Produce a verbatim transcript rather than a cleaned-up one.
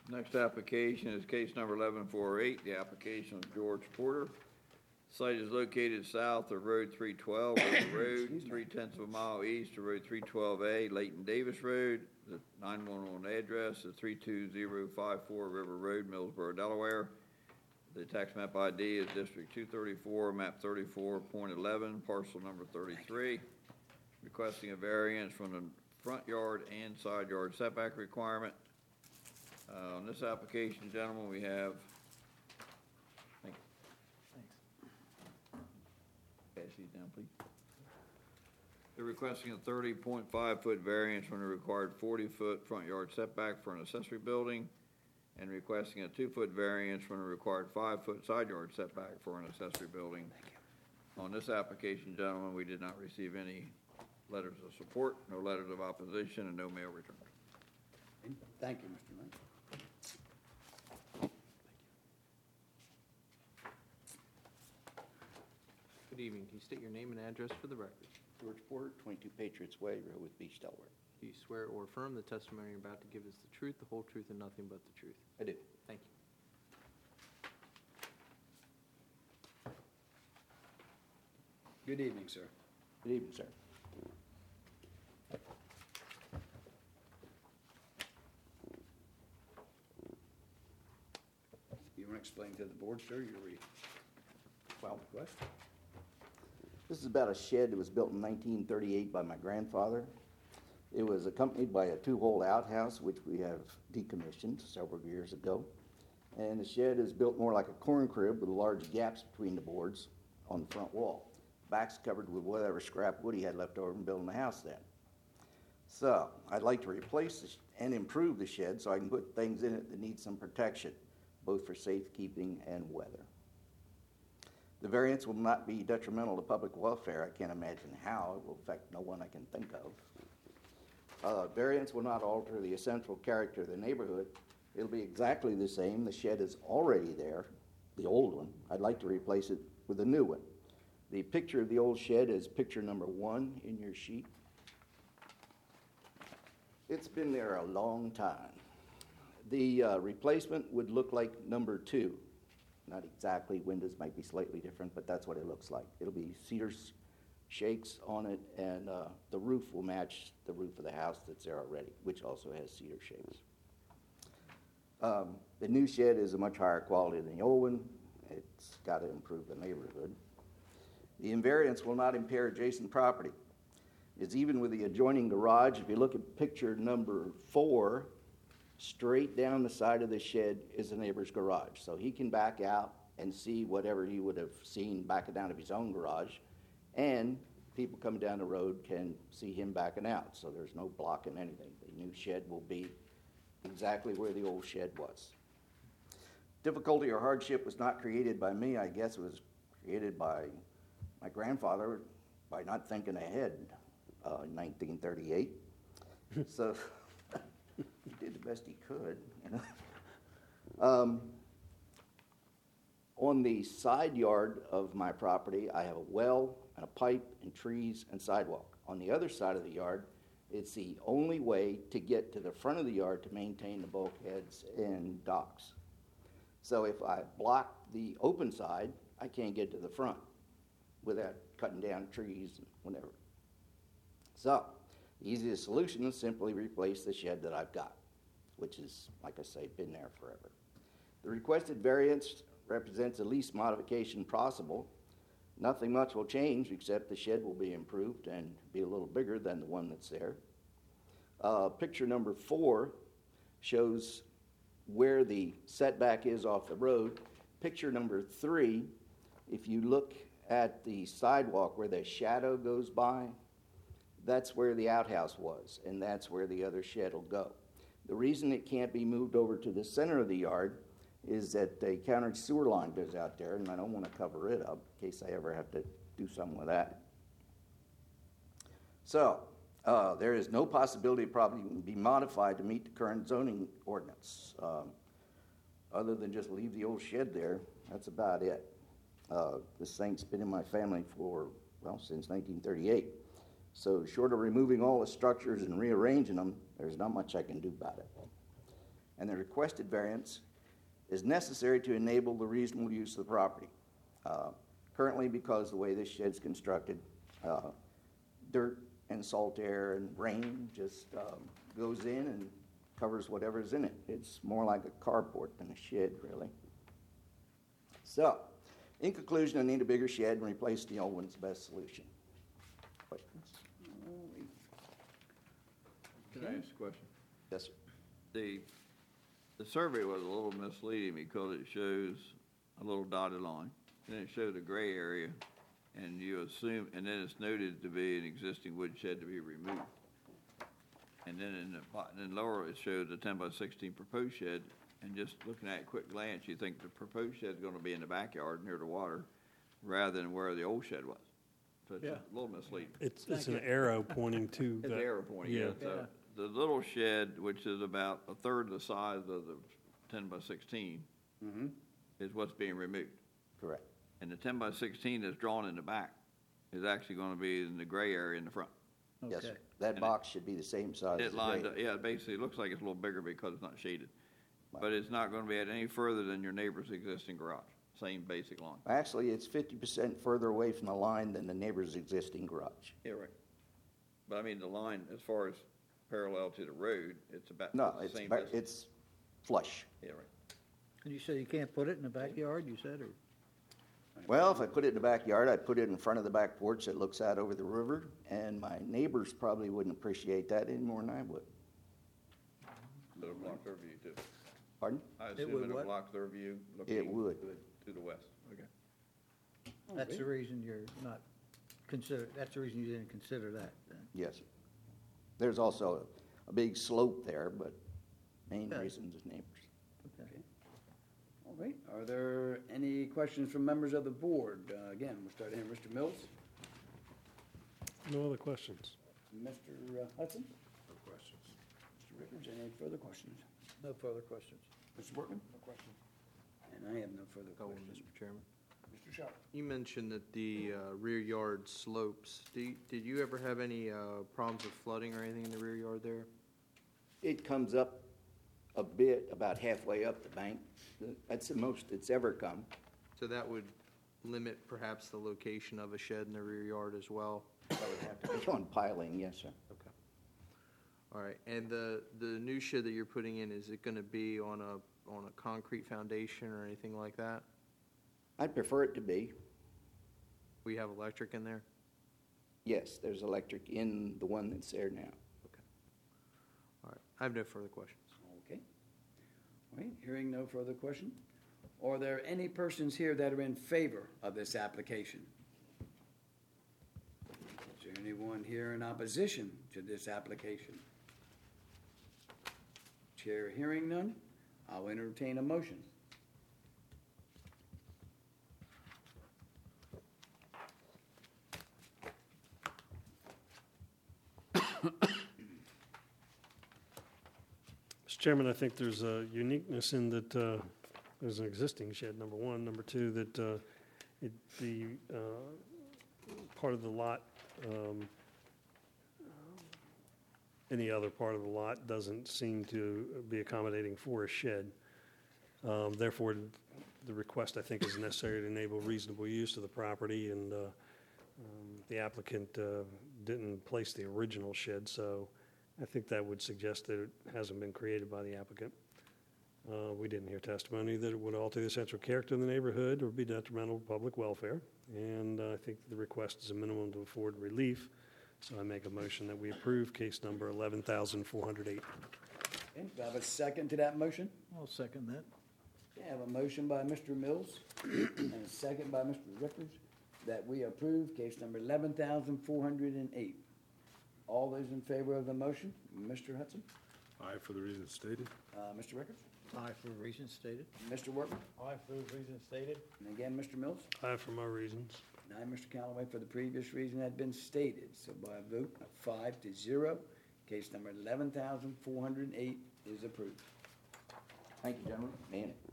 Next application is case number eleven four oh eight, the application of George Porter. Site is located south of Road three twelve, River Road, three tenths of a mile east of Road three twelve A, Layton Davis Road. The nine one one address is three two zero five four River Road, Millsboro, Delaware. The tax map I D is District two thirty-four, map thirty-four point eleven, parcel number thirty-three. Requesting a variance from the front yard and side yard setback requirement. Uh, on this application, gentlemen, we have, thank you. Pass these down, please. They're requesting a thirty point five foot variance from the required forty foot front yard setback for an accessory building, and requesting a two foot variance from the required five foot side yard setback for an accessory building. On this application, gentlemen, we did not receive any letters of support, no letters of opposition, and no mail returned. Thank you, Mister Lynch. Good evening. Can you state your name and address for the record? George Porter, twenty-two Patriots Way, Rehoboth Beach, Delaware. Do you swear or affirm the testimony you're about to give is the truth, the whole truth, and nothing but the truth? I do. Thank you. Good evening, sir. Good evening, sir. You want to explain to the board, sir, your re- Well, request? this is about a shed that was built in nineteen thirty-eight by my grandfather. It was accompanied by a two-hole outhouse, which we have decommissioned several years ago. And the shed is built more like a corn crib with large gaps between the boards on the front wall. Back's covered with whatever scrap wood he had left over from building the house then. So I'd like to replace this and improve the shed so I can put things in it that need some protection, both for safekeeping and weather. The variance will not be detrimental to public welfare. I can't imagine how. It will affect no one I can think of. Uh, variance will not alter the essential character of the neighborhood. It'll be exactly the same. The shed is already there, the old one. I'd like to replace it with a new one. The picture of the old shed is picture number one in your sheet. It's been there a long time. The uh, replacement would look like number two. Not exactly, windows might be slightly different, but that's what it looks like. It'll be cedar shakes on it, and uh, the roof will match the roof of the house that's there already, which also has cedar shakes. Um, the new shed is a much higher quality than the old one. It's got to improve the neighborhood. The invariance will not impair adjacent property. It's even with the adjoining garage. If you look at picture number four, straight down the side of the shed is the neighbor's garage. So he can back out and see whatever he would have seen backing out of his own garage. And people coming down the road can see him backing out. So there's no blocking anything. The new shed will be exactly where the old shed was. Difficulty or hardship was not created by me. I guess it was created by my grandfather by not thinking ahead uh, in nineteen thirty-eight. So he did the best he could, you know. Um, on the side yard of my property, I have a well and a pipe and trees and sidewalk. On the other side of the yard, it's the only way to get to the front of the yard to maintain the bulkheads and docks. So if I block the open side, I can't get to the front without cutting down trees and whatever. So the easiest solution is simply replace the shed that I've got, which is, like I say, been there forever. The requested variance represents the least modification possible. Nothing much will change except the shed will be improved and be a little bigger than the one that's there. Uh, picture number four shows where the setback is off the road. Picture number three, if you look at the sidewalk where the shadow goes by, that's where the outhouse was, and that's where the other shed will go. The reason it can't be moved over to the center of the yard is that a county sewer line goes out there, and I don't want to cover it up in case I ever have to do something with that. So, uh, there is no possibility of property can be modified to meet the current zoning ordinance. Um, other than just leave the old shed there, that's about it. Uh, this thing's been in my family for, well, since nineteen thirty-eight. So short of removing all the structures and rearranging them, there's not much I can do about it. and the requested variance is necessary to enable the reasonable use of the property. Uh, Currently, because the way this shed's constructed, uh, dirt and salt air and rain just um, goes in and covers whatever's in it. It's more like a carport than a shed, really. So, in conclusion, I need a bigger shed and replace the old one's the best solution. Questions? Can I ask a question? Yes, sir. The, the survey was a little misleading because it shows a little dotted line, and it showed a gray area, and you assume, and then it's noted to be an existing woodshed to be removed. And then in the, bo- and then lower it shows a ten by sixteen proposed shed, and just looking at it at quick glance, you think the proposed shed's gonna be in the backyard near the water, rather than where the old shed was. So it's Yeah. a little misleading. It's, it's an arrow pointing to It's the. arrow pointing, yeah, so the little shed, which is about a third the size of the ten by sixteen, Mm-hmm. is what's being removed. Correct. And the ten by sixteen that's drawn in the back is actually gonna be in the gray area in the front. Yes, sir. Okay. That And box should be the same size as It the lines gray. up, yeah, basically, it looks like it's a little bigger because it's not shaded. Right. But it's not gonna be at any further than your neighbor's existing garage, same basic line. Actually, it's fifty percent further away from the line than the neighbor's existing garage. Yeah, right. But I mean, the line, as far as parallel to the road, it's about No, the it's, same ba- distance. it's flush. Yeah, right. And you say you can't put it in the backyard, you said, or? Well, if I put it in the backyard, I'd put it in front of the back porch that looks out over the river, and my neighbors probably wouldn't appreciate that any more than I would. So it'll block their view too. Pardon? I would assume it'll what? block their view It looking would. to the west. Okay. That's the reason you're not consider, that's the reason you didn't consider that, then. Yes, sir. There's also a big slope there, but main Okay. reason is neighbors. Okay. All right, are there any questions from members of the board? Uh, Again, we'll start here, Mister Mills, No other questions? Mister Hudson? No questions. Mister Rickers, any further questions? No further questions. Mister Workman? No questions. And I have no further Go on, questions. Mister Chairman. Mister Sharp? You mentioned that the uh, rear yard slopes. Do you- Did you ever have any uh, problems with flooding or anything in the rear yard there? It comes up a bit, about halfway up the bank. That's the most it's ever come. So that would limit perhaps the location of a shed in the rear yard as well? That would have to be on piling, yes, sir. Okay. All right, and the, the new shed that you're putting in, is it gonna be on a, on a concrete foundation or anything like that? I'd prefer it to be. We have electric in there? Yes, there's electric in the one that's there now. Okay. All right, I have no further questions. Okay. All right, hearing no further question. Are there any persons here that are in favor of this application? Is there anyone here in opposition to this application? Chair hearing none, I'll entertain a motion. Mister Chairman, I think there's a uniqueness in that uh, there's an existing shed, number one. Number two, that uh, it, the uh, part of the lot, um, any other part of the lot doesn't seem to be accommodating for a shed. Um, Therefore, the request, I think, is necessary to enable reasonable use of the property, and uh, um, the applicant uh, didn't place the original shed, so I think that would suggest that it hasn't been created by the applicant. Uh, We didn't hear testimony that it would alter the essential character of the neighborhood or be detrimental to public welfare, and uh, I think the request is a minimum to afford relief, so I make a motion that we approve case number eleven thousand four hundred eight. Okay, do I have a second to that motion? I'll second that. Okay, I have a motion by Mister Mills and a second by Mister Rickers that we approve case number eleven thousand four hundred eight. All those in favor of the motion, Mister Hudson, Aye, for the reasons stated. uh, Mister Rickers, Aye for reasons stated. Mister Workman, Aye for the reasons stated. and again, Mister Mills, Aye for my reasons. and I, Mister Callaway, for the previous reason that had been stated. So by a vote of five to zero, case number eleven thousand four hundred eight is approved. Thank you, gentlemen. And